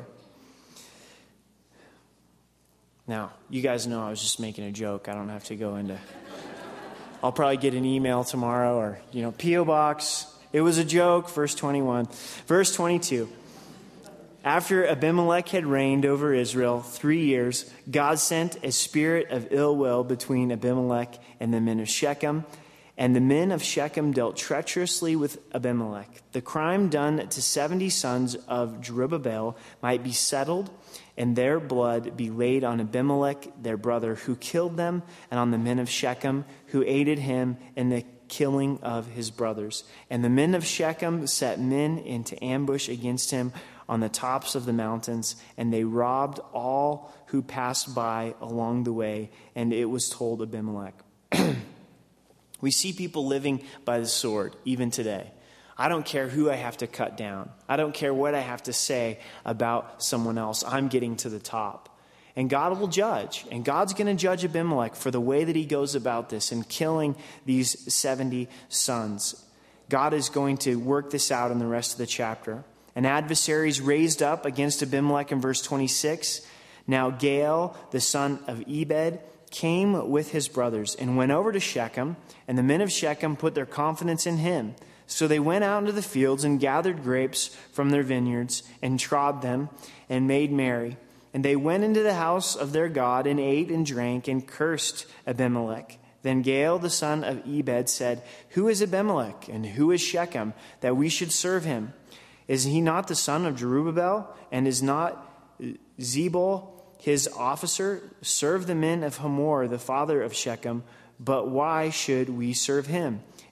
Now, you guys know I was just making a joke. I don't have to go into... I'll probably get an email tomorrow or, P.O. Box. It was a joke, verse 21. Verse 22. After Abimelech had reigned over Israel 3 years, God sent a spirit of ill will between Abimelech and the men of Shechem, and the men of Shechem dealt treacherously with Abimelech. The crime done to 70 sons of Jerubbaal might be settled, and their blood be laid on Abimelech, their brother, who killed them, and on the men of Shechem, who aided him in the killing of his brothers. And the men of Shechem set men into ambush against him on the tops of the mountains, and they robbed all who passed by along the way, and it was told Abimelech. We see people living by the sword, even today. I don't care who I have to cut down. I don't care what I have to say about someone else. I'm getting to the top. And God will judge. And God's going to judge Abimelech for the way that he goes about this and killing these 70 sons. God is going to work this out in the rest of the chapter. An adversary is raised up against Abimelech in verse 26. Now Gaal, the son of Ebed, came with his brothers and went over to Shechem, and the men of Shechem put their confidence in him. So they went out into the fields and gathered grapes from their vineyards and trod them and made merry. And they went into the house of their God and ate and drank and cursed Abimelech. Then Gaal, the son of Ebed, said, Who is Abimelech and who is Shechem that we should serve him? Is he not the son of Jerubbaal, and is not Zebul his officer? Serve the men of Hamor, the father of Shechem, but why should we serve him?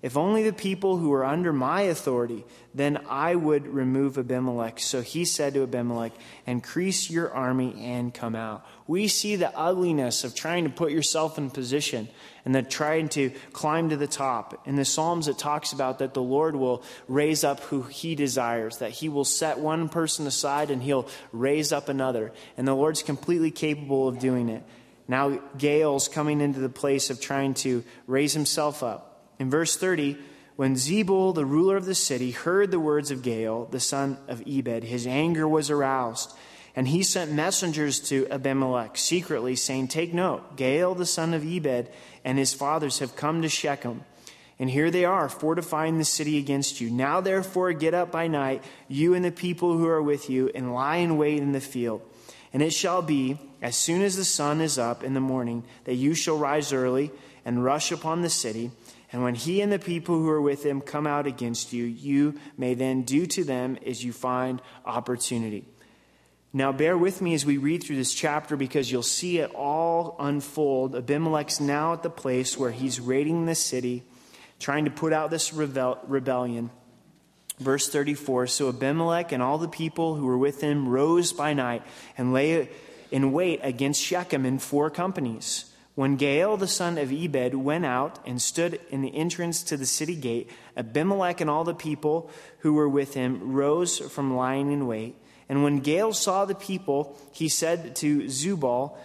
If only the people who are under my authority, then I would remove Abimelech. So he said to Abimelech, increase your army and come out. We see the ugliness of trying to put yourself in position and then trying to climb to the top. In the Psalms, it talks about that the Lord will raise up who he desires, that he will set one person aside and he'll raise up another. And the Lord's completely capable of doing it. Now Gael's coming into the place of trying to raise himself up. In verse 30, when Zebul, the ruler of the city, heard the words of Gael, the son of Ebed, his anger was aroused. And he sent messengers to Abimelech secretly, saying, take note, Gael, the son of Ebed, and his fathers have come to Shechem. And here they are, fortifying the city against you. Now therefore get up by night, you and the people who are with you, and lie in wait in the field. And it shall be, as soon as the sun is up in the morning, that you shall rise early and rush upon the city. And when he and the people who are with him come out against you, you may then do to them as you find opportunity. Now bear with me as we read through this chapter, because you'll see it all unfold. Abimelech's now at the place where he's raiding the city, trying to put out this rebellion. Verse 34, so Abimelech and all the people who were with him rose by night and lay in wait against Shechem in 4 companies. When Gael, the son of Ebed, went out and stood in the entrance to the city gate, Abimelech and all the people who were with him rose from lying in wait. And when Gael saw the people, he said to Zubal,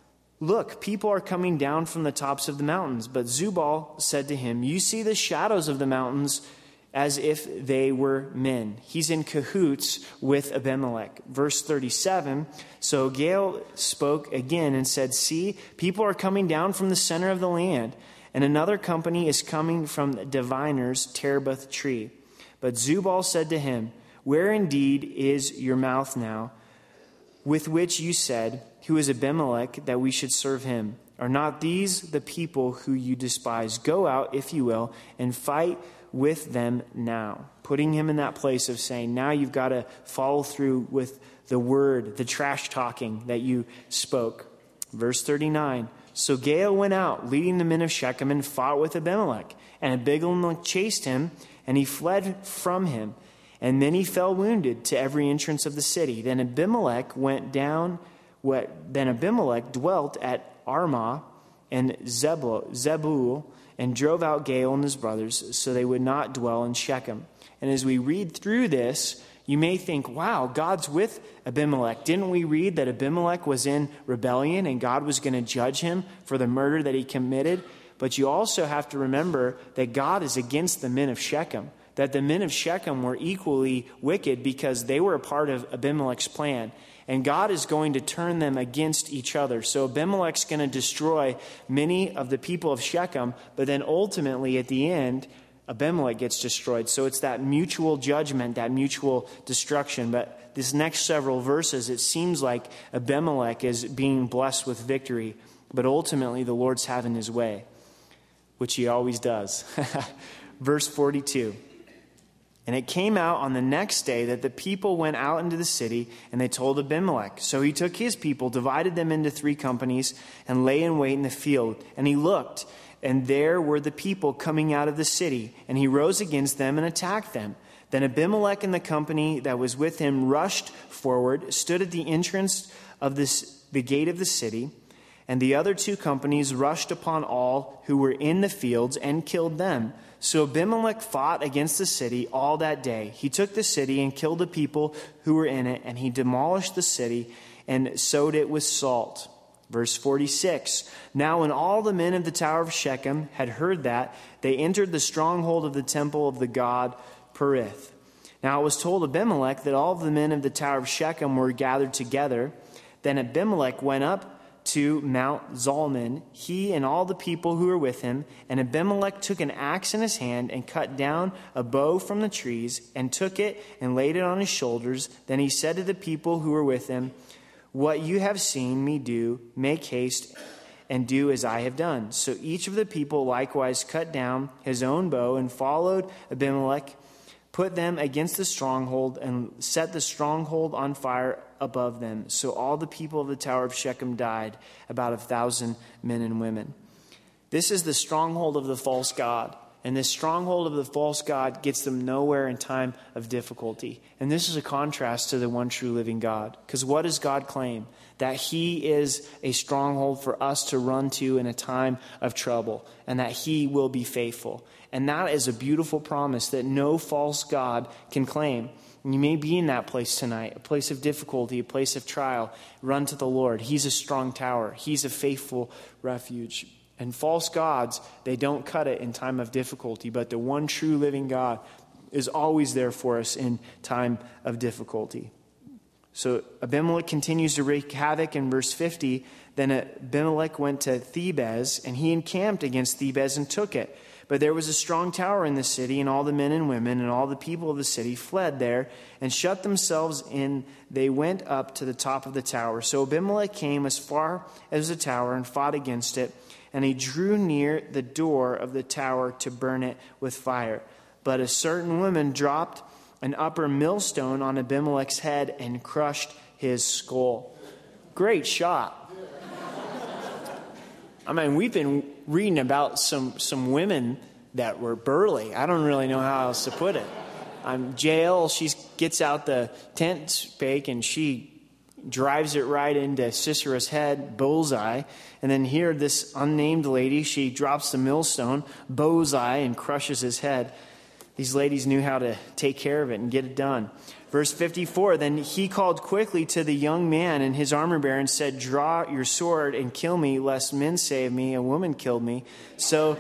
look, people are coming down from the tops of the mountains. But Zubal said to him, you see the shadows of the mountains as if they were men. He's in cahoots with Abimelech. Verse 37, so Gael spoke again and said, see, people are coming down from the center of the land, and another company is coming from the diviner's terebinth tree. But Zubal said to him, where indeed is your mouth now, with which you said, who is Abimelech, that we should serve him? Are not these the people who you despise? Go out, if you will, and fight with them now. Putting him in that place of saying, now you've got to follow through with the word, the trash talking that you spoke. Verse 39, so Gael went out, leading the men of Shechem, and fought with Abimelech. And Abimelech chased him, and he fled from him. And many fell wounded to every entrance of the city. Then Abimelech dwelt at Armah and Zebul, and drove out Gael and his brothers, so they would not dwell in Shechem. And as we read through this, you may think, wow, God's with Abimelech. Didn't we read that Abimelech was in rebellion and God was going to judge him for the murder that he committed? But you also have to remember that God is against the men of Shechem, that the men of Shechem were equally wicked because they were a part of Abimelech's plan. And God is going to turn them against each other. So Abimelech's going to destroy many of the people of Shechem, but then ultimately at the end, Abimelech gets destroyed. So it's that mutual judgment, that mutual destruction. But this next several verses, it seems like Abimelech is being blessed with victory, but ultimately the Lord's having his way, which he always does. Verse 42. And it came out on the next day that the people went out into the city, and they told Abimelech. So he took his people, divided them into 3 companies, and lay in wait in the field. And he looked, and there were the people coming out of the city. And he rose against them and attacked them. Then Abimelech and the company that was with him rushed forward, stood at the entrance of the gate of the city. And the other 2 companies rushed upon all who were in the fields and killed them. So Abimelech fought against the city all that day. He took the city and killed the people who were in it, and he demolished the city and sowed it with salt. Verse 46, now when all the men of the tower of Shechem had heard that, they entered the stronghold of the temple of the god Perith. Now it was told Abimelech that all the men of the tower of Shechem were gathered together. Then Abimelech went up to Mount Zalmon, he and all the people who were with him. And Abimelech took an axe in his hand and cut down a bow from the trees and took it and laid it on his shoulders. Then he said to the people who were with him, what you have seen me do, make haste and do as I have done. So each of the people likewise cut down his own bow and followed Abimelech, put them against the stronghold, and set the stronghold on fire above them. So all the people of the tower of Shechem died, about 1,000 men and women. This is the stronghold of the false god. And this stronghold of the false god gets them nowhere in time of difficulty. And this is a contrast to the one true living God. Because what does God claim? That he is a stronghold for us to run to in a time of trouble. And that he will be faithful. And that is a beautiful promise that no false god can claim. And you may be in that place tonight, a place of difficulty, a place of trial. Run to the Lord. He's a strong tower. He's a faithful refuge. And false gods, they don't cut it in time of difficulty, but the one true living God is always there for us in time of difficulty. So Abimelech continues to wreak havoc in verse 50. Then Abimelech went to Thebez, and he encamped against Thebez and took it. But there was a strong tower in the city, and all the men and women and all the people of the city fled there and shut themselves in. They went up to the top of the tower. So Abimelech came as far as the tower and fought against it. And he drew near the door of the tower to burn it with fire. But a certain woman dropped an upper millstone on Abimelech's head and crushed his skull. Great shot. I mean, we've been reading about some women that were burly. I don't really know how else to put it. Jael, she gets out the tent stake and she drives it right into Sisera's head, bullseye. And then here, this unnamed lady, she drops the millstone, bullseye, and crushes his head. These ladies knew how to take care of it and get it done. Verse 54, then he called quickly to the young man and his armor bearer and said, draw your sword and kill me, lest men say of me, a woman killed me. So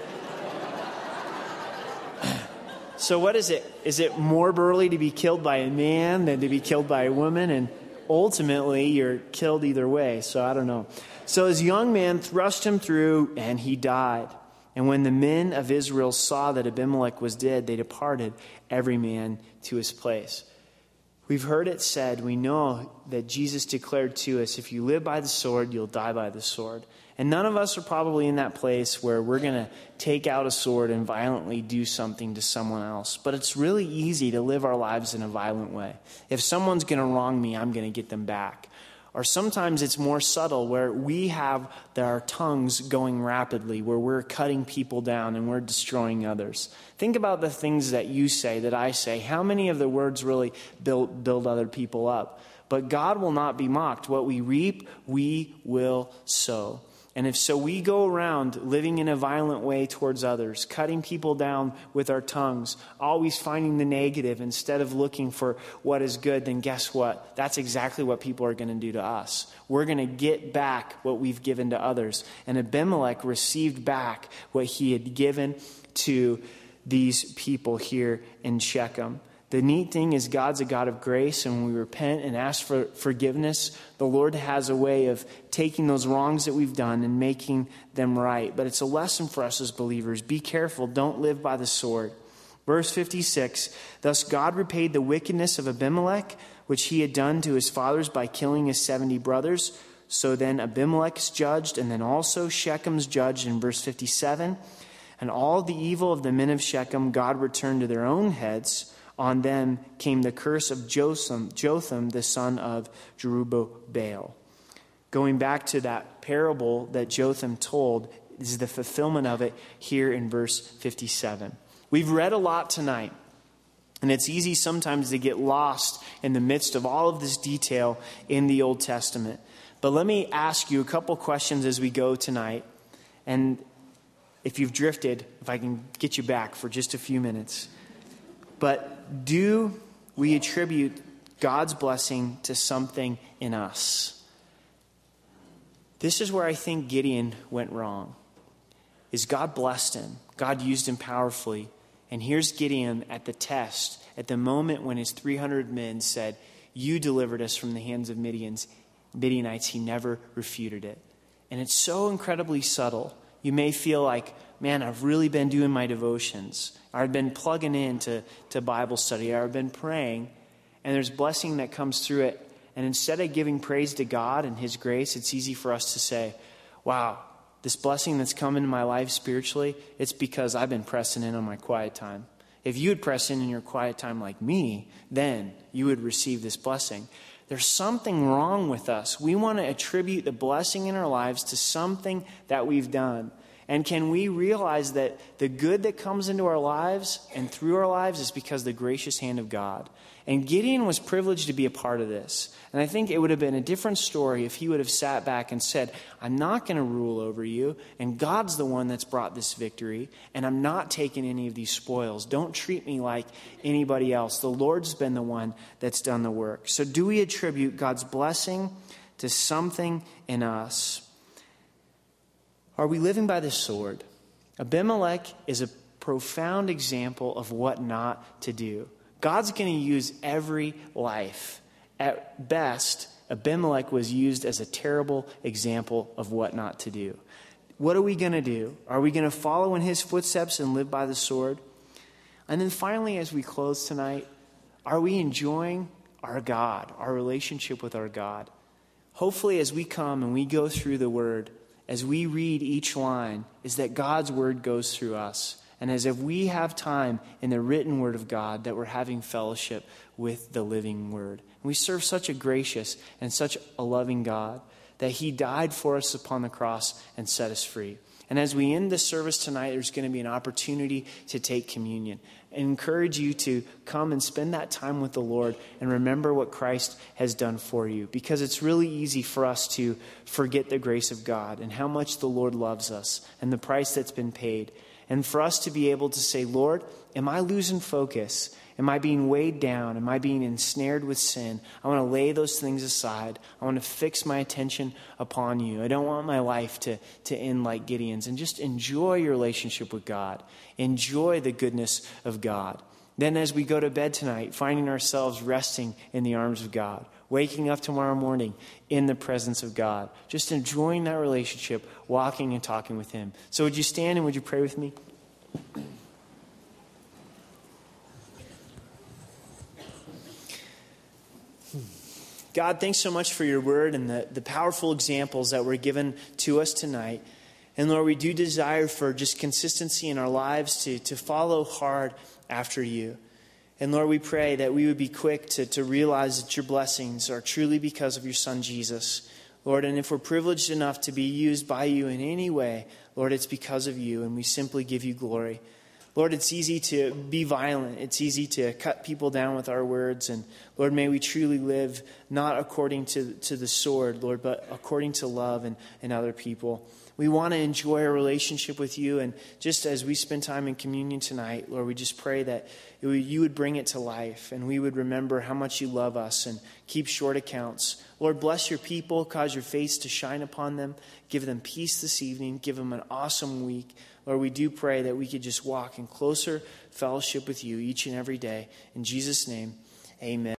what is it? Is it more burly to be killed by a man than to be killed by a woman? And ultimately, you're killed either way, so I don't know. So this young man thrust him through, and he died. And when the men of Israel saw that Abimelech was dead, they departed, every man to his place. We've heard it said, we know that Jesus declared to us, if you live by the sword, you'll die by the sword. And none of us are probably in that place where we're going to take out a sword and violently do something to someone else. But it's really easy to live our lives in a violent way. If someone's going to wrong me, I'm going to get them back. Or sometimes it's more subtle where we have our tongues going rapidly, where we're cutting people down and we're destroying others. Think about the things that you say, that I say. How many of the words really build other people up? But God will not be mocked. What we reap, we will sow. And if so, we go around living in a violent way towards others, cutting people down with our tongues, always finding the negative instead of looking for what is good, then guess what? That's exactly what people are going to do to us. We're going to get back what we've given to others. And Abimelech received back what he had given to these people here in Shechem. The neat thing is God's a God of grace, and when we repent and ask for forgiveness, the Lord has a way of taking those wrongs that we've done and making them right. But it's a lesson for us as believers. Be careful. Don't live by the sword. Verse 56, thus God repaid the wickedness of Abimelech, which he had done to his fathers by killing his 70 brothers. So then Abimelech is judged, and then also Shechem's judged in verse 57. And all the evil of the men of Shechem God returned to their own heads. On them came the curse of Jotham, the son of Jerubbaal. Going back to that parable that Jotham told, is the fulfillment of it here in verse 57. We've read a lot tonight, and it's easy sometimes to get lost in the midst of all of this detail in the Old Testament. But let me ask you a couple questions as we go tonight. And if you've drifted, if I can get you back for just a few minutes. But do we attribute God's blessing to something in us? This is where I think Gideon went wrong. Is God blessed him. God used him powerfully. And here's Gideon at the test, at the moment when his 300 men said, you delivered us from the hands of Midianites. He never refuted it. And it's so incredibly subtle. You may feel like, man, I've really been doing my devotions. I've been plugging in to Bible study. I've been praying. And there's blessing that comes through it. And instead of giving praise to God and his grace, it's easy for us to say, wow, this blessing that's come into my life spiritually, it's because I've been pressing in on my quiet time. If you would press in your quiet time like me, then you would receive this blessing. There's something wrong with us. We want to attribute the blessing in our lives to something that we've done. And can we realize that the good that comes into our lives and through our lives is because of the gracious hand of God? And Gideon was privileged to be a part of this. And I think it would have been a different story if he would have sat back and said, I'm not going to rule over you, and God's the one that's brought this victory, and I'm not taking any of these spoils. Don't treat me like anybody else. The Lord's been the one that's done the work. So do we attribute God's blessing to something in us? Are we living by the sword? Abimelech is a profound example of what not to do. God's going to use every life. At best, Abimelech was used as a terrible example of what not to do. What are we going to do? Are we going to follow in his footsteps and live by the sword? And then finally, as we close tonight, are we enjoying our God, our relationship with our God? Hopefully, as we come and we go through the word, as we read each line, is that God's word goes through us. And as if we have time in the written word of God, that we're having fellowship with the living word. And we serve such a gracious and such a loving God that he died for us upon the cross and set us free. And as we end this service tonight, there's going to be an opportunity to take communion. I encourage you to come and spend that time with the Lord and remember what Christ has done for you. Because it's really easy for us to forget the grace of God and how much the Lord loves us and the price that's been paid. And for us to be able to say, Lord, am I losing focus? Am I being weighed down? Am I being ensnared with sin? I want to lay those things aside. I want to fix my attention upon you. I don't want my life to end like Gideon's. And just enjoy your relationship with God. Enjoy the goodness of God. Then as we go to bed tonight, finding ourselves resting in the arms of God. Waking up tomorrow morning in the presence of God. Just enjoying that relationship, walking and talking with him. So would you stand and would you pray with me? God, thanks so much for your word and the powerful examples that were given to us tonight. And Lord, we do desire for just consistency in our lives to follow hard after you. And Lord, we pray that we would be quick to realize that your blessings are truly because of your Son, Jesus. Lord, and if we're privileged enough to be used by you in any way, Lord, it's because of you, and we simply give you glory. Lord, it's easy to be violent. It's easy to cut people down with our words. And Lord, may we truly live not according to the sword, Lord, but according to love and other people. We want to enjoy our relationship with you. And just as we spend time in communion tonight, Lord, we just pray that you would bring it to life. And we would remember how much you love us and keep short accounts. Lord, bless your people. Cause your face to shine upon them. Give them peace this evening. Give them an awesome week. Lord, we do pray that we could just walk in closer fellowship with you each and every day. In Jesus' name, amen.